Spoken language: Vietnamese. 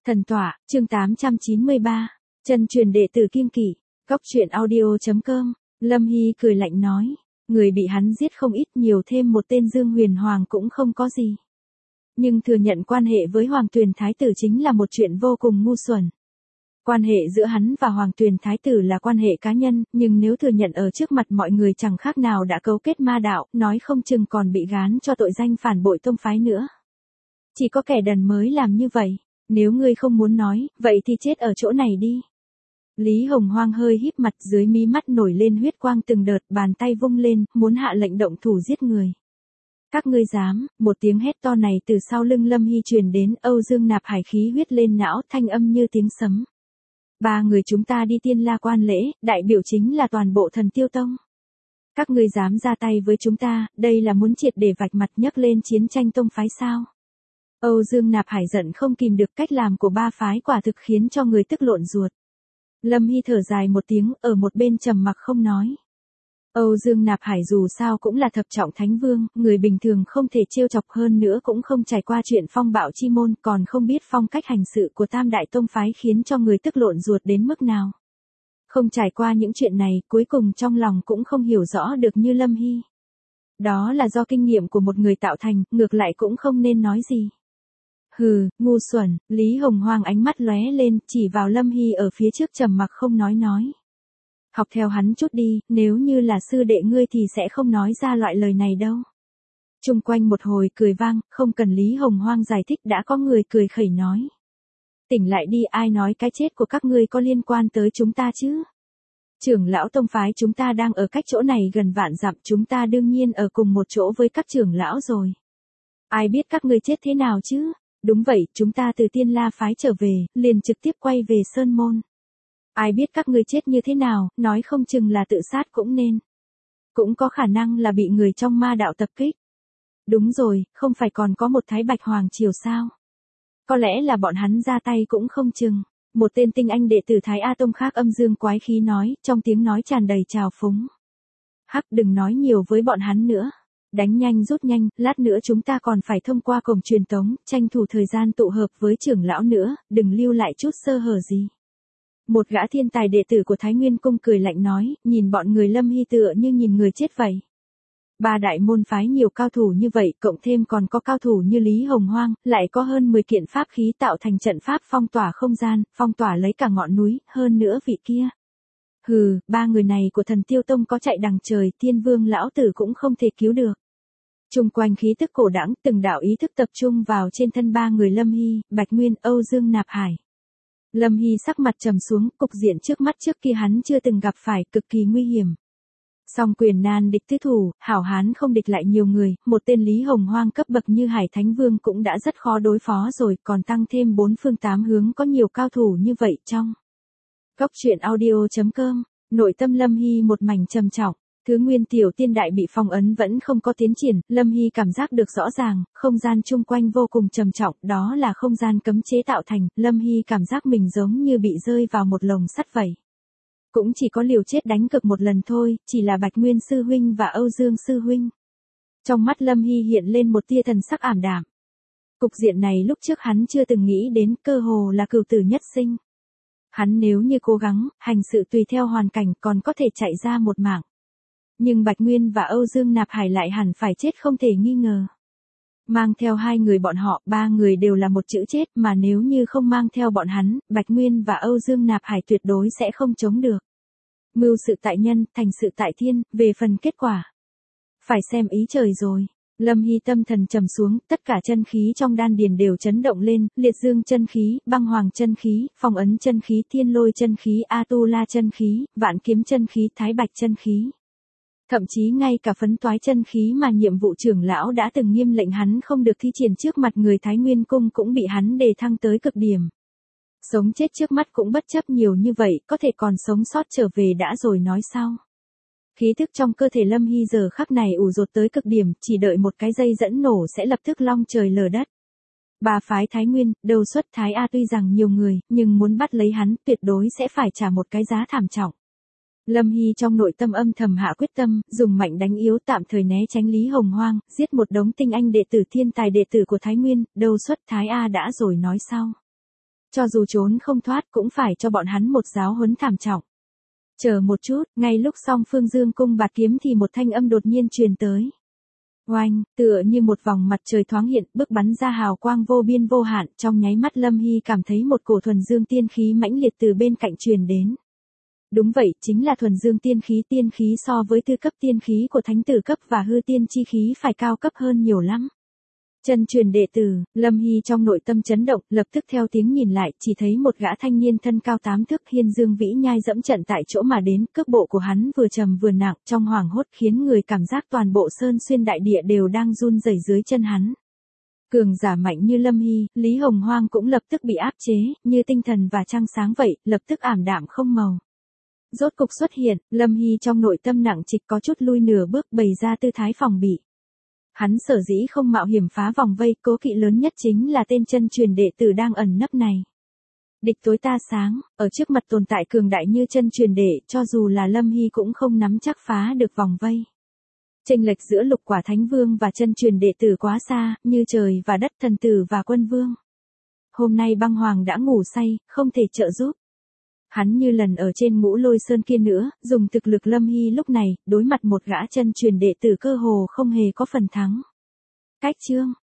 Thần tọa, chương 893. Chân truyền đệ tử Kim Kỷ. Góc truyện audio.com. Lâm Hy cười lạnh nói. Người bị hắn giết không ít, nhiều thêm một tên Dương Huyền Hoàng cũng không có gì. Nhưng thừa nhận quan hệ với Hoàng Tuyền Thái tử chính là một chuyện vô cùng ngu xuẩn. Quan hệ giữa hắn và Hoàng Tuyền Thái tử là quan hệ cá nhân, nhưng nếu thừa nhận ở trước mặt mọi người chẳng khác nào đã cấu kết ma đạo, nói không chừng còn bị gán cho tội danh phản bội tông phái nữa. Chỉ có kẻ đần mới làm như vậy. Nếu ngươi không muốn nói, vậy thì chết ở chỗ này đi. Lý Hồng Hoang hơi híp mặt, dưới mí mắt nổi lên huyết quang từng đợt, bàn tay vung lên, muốn hạ lệnh động thủ giết người. Các ngươi dám? Một tiếng hét to này từ sau lưng Lâm Hy truyền đến, Âu Dương Nạp Hải khí huyết lên não, thanh âm như tiếng sấm. Ba người chúng ta đi Tiên La quan lễ, đại biểu chính là toàn bộ Thần Tiêu Tông. Các ngươi dám ra tay với chúng ta, đây là muốn triệt để vạch mặt nhấc lên chiến tranh tông phái sao? Âu Dương Nạp Hải giận không kìm được, cách làm của ba phái quả thực khiến cho người tức lộn ruột. Lâm Hy thở dài một tiếng, ở một bên trầm mặc không nói. Âu Dương Nạp Hải dù sao cũng là thập trọng thánh vương, người bình thường không thể trêu chọc, hơn nữa cũng không trải qua chuyện phong bạo chi môn, còn không biết phong cách hành sự của Tam Đại Tông phái khiến cho người tức lộn ruột đến mức nào. Không trải qua những chuyện này, cuối cùng trong lòng cũng không hiểu rõ được như Lâm Hy. Đó là do kinh nghiệm của một người tạo thành, ngược lại cũng không nên nói gì. Hừ, ngu xuẩn. Lý Hồng Hoang ánh mắt lóe lên, chỉ vào Lâm Hy ở phía trước trầm mặc không nói. Học theo hắn chút đi, nếu như là sư đệ ngươi thì sẽ không nói ra loại lời này đâu. Chung quanh một hồi cười vang, không cần Lý Hồng Hoang giải thích đã có người cười khẩy nói. Tỉnh lại đi, ai nói cái chết của các ngươi có liên quan tới chúng ta chứ? Trưởng lão tông phái chúng ta đang ở cách chỗ này gần vạn dặm, chúng ta đương nhiên ở cùng một chỗ với các trưởng lão rồi. Ai biết các ngươi chết thế nào chứ? Đúng vậy, chúng ta từ Tiên La phái trở về, liền trực tiếp quay về Sơn Môn. Ai biết các ngươi chết như thế nào, nói không chừng là tự sát cũng nên. Cũng có khả năng là bị người trong ma đạo tập kích. Đúng rồi, không phải còn có một Thái Bạch Hoàng Triều sao? Có lẽ là bọn hắn ra tay cũng không chừng. Một tên tinh anh đệ tử Thái A Tông khác âm dương quái khí nói, trong tiếng nói tràn đầy trào phúng. Hắc, đừng nói nhiều với bọn hắn nữa. Đánh nhanh rút nhanh, lát nữa chúng ta còn phải thông qua cổng truyền tống, tranh thủ thời gian tụ hợp với trưởng lão nữa, đừng lưu lại chút sơ hở gì. Một gã thiên tài đệ tử của Thái Nguyên Cung cười lạnh nói, nhìn bọn người Lâm Hy tựa như nhìn người chết vậy. Ba đại môn phái nhiều cao thủ như vậy, cộng thêm còn có cao thủ như Lý Hồng Hoang, lại có hơn 10 kiện pháp khí tạo thành trận pháp phong tỏa không gian, phong tỏa lấy cả ngọn núi, hơn nữa vị kia. Hừ, ba người này của Thần Tiêu Tông có chạy đằng trời, Thiên Vương lão tử cũng không thể cứu được. Chung quanh khí tức cổ đãng, từng đạo ý thức tập trung vào trên thân ba người Lâm Hy, Bạch Nguyên, Âu Dương Nạp Hải. Lâm Hy sắc mặt trầm xuống, cục diện trước mắt trước kia hắn chưa từng gặp phải, cực kỳ nguy hiểm. Song quyền nan địch tứ thủ, hảo hán không địch lại nhiều người, một tên Lý Hồng Hoang cấp bậc như Hải Thánh Vương cũng đã rất khó đối phó rồi, còn tăng thêm bốn phương tám hướng có nhiều cao thủ như vậy trong. Góc truyện audio.com, nội tâm Lâm Hy một mảnh trầm trọng. Thứ Nguyên Tiểu Tiên Đại bị phong ấn vẫn không có tiến triển, Lâm Hy cảm giác được rõ ràng, không gian chung quanh vô cùng trầm trọng, đó là không gian cấm chế tạo thành, Lâm Hy cảm giác mình giống như bị rơi vào một lồng sắt vậy. Cũng chỉ có liều chết đánh cực một lần thôi, chỉ là Bạch Nguyên Sư Huynh và Âu Dương Sư Huynh. Trong mắt Lâm Hy hiện lên một tia thần sắc ảm đạm. Cục diện này lúc trước hắn chưa từng nghĩ đến, cơ hồ là cửu tử nhất sinh. Hắn nếu như cố gắng, hành sự tùy theo hoàn cảnh còn có thể chạy ra một mạng. Nhưng Bạch Nguyên và Âu Dương Nạp Hải lại hẳn phải chết không thể nghi ngờ. Mang theo hai người bọn họ, ba người đều là một chữ chết, mà nếu như không mang theo bọn hắn, Bạch Nguyên và Âu Dương Nạp Hải tuyệt đối sẽ không chống được. Mưu sự tại nhân, thành sự tại thiên, về phần kết quả. Phải xem ý trời rồi. Lâm Hy tâm thần trầm xuống, tất cả chân khí trong đan điền đều chấn động lên, liệt dương chân khí, băng hoàng chân khí, phong ấn chân khí, thiên lôi chân khí, A-tu-la chân khí, vạn kiếm chân khí, thái bạch chân khí. Thậm chí ngay cả phấn toái chân khí mà nhiệm vụ trưởng lão đã từng nghiêm lệnh hắn không được thi triển trước mặt người Thái Nguyên Cung cũng bị hắn đề thăng tới cực điểm. Sống chết trước mắt cũng bất chấp nhiều như vậy, có thể còn sống sót trở về đã rồi nói sau. Khí thức trong cơ thể Lâm Hy giờ khắc này ủ dột tới cực điểm, chỉ đợi một cái dây dẫn nổ sẽ lập tức long trời lở đất. Ba phái Thái Nguyên, đầu xuất Thái A tuy rằng nhiều người, nhưng muốn bắt lấy hắn tuyệt đối sẽ phải trả một cái giá thảm trọng. Lâm Hy trong nội tâm âm thầm hạ quyết tâm, dùng mạnh đánh yếu tạm thời né tránh Lý Hồng Hoang, giết một đống tinh anh đệ tử thiên tài đệ tử của Thái Nguyên, đầu xuất Thái A đã rồi nói sau. cho dù trốn không thoát cũng phải cho bọn hắn một giáo huấn thảm trọng. Chờ một chút, ngay lúc Song Phương Dương cung bạt kiếm thì một thanh âm đột nhiên truyền tới. Oanh, tựa như một vòng mặt trời thoáng hiện, bức bắn ra hào quang vô biên vô hạn, trong nháy mắt Lâm Hy cảm thấy một cổ thuần dương tiên khí mãnh liệt từ bên cạnh truyền đến. Đúng vậy, chính là thuần dương tiên khí so với tư cấp tiên khí của thánh tử cấp và hư tiên chi khí phải cao cấp hơn nhiều lắm. Chân truyền đệ tử, Lâm Hy trong nội tâm chấn động, lập tức theo tiếng nhìn lại, chỉ thấy một gã thanh niên thân cao 8 thước hiên dương vĩ nhai dẫm trận tại chỗ mà đến, cước bộ của hắn vừa trầm vừa nặng, trong hoảng hốt khiến người cảm giác toàn bộ sơn xuyên đại địa đều đang run rẩy dưới chân hắn. Cường giả mạnh như Lâm Hy, Lý Hồng Hoang cũng lập tức bị áp chế, như tinh thần và trăng sáng vậy, lập tức ảm đạm không màu. Rốt cục xuất hiện, Lâm Hy trong nội tâm nặng trịch có chút lui nửa bước bày ra tư thái phòng bị. Hắn sở dĩ không mạo hiểm phá vòng vây, cố kỵ lớn nhất chính là tên chân truyền đệ tử đang ẩn nấp này. Địch tối ta sáng, ở trước mặt tồn tại cường đại như chân truyền đệ, cho dù là Lâm Hy cũng không nắm chắc phá được vòng vây. Chênh lệch giữa Lục Quả Thánh Vương và chân truyền đệ tử quá xa, như trời và đất, thần tử và quân vương. Hôm nay băng hoàng đã ngủ say, không thể trợ giúp. Hắn như lần ở trên Ngũ Lôi Sơn kia nữa, dùng thực lực Lâm Hy lúc này, đối mặt một gã chân truyền đệ tử cơ hồ không hề có phần thắng. Cách chương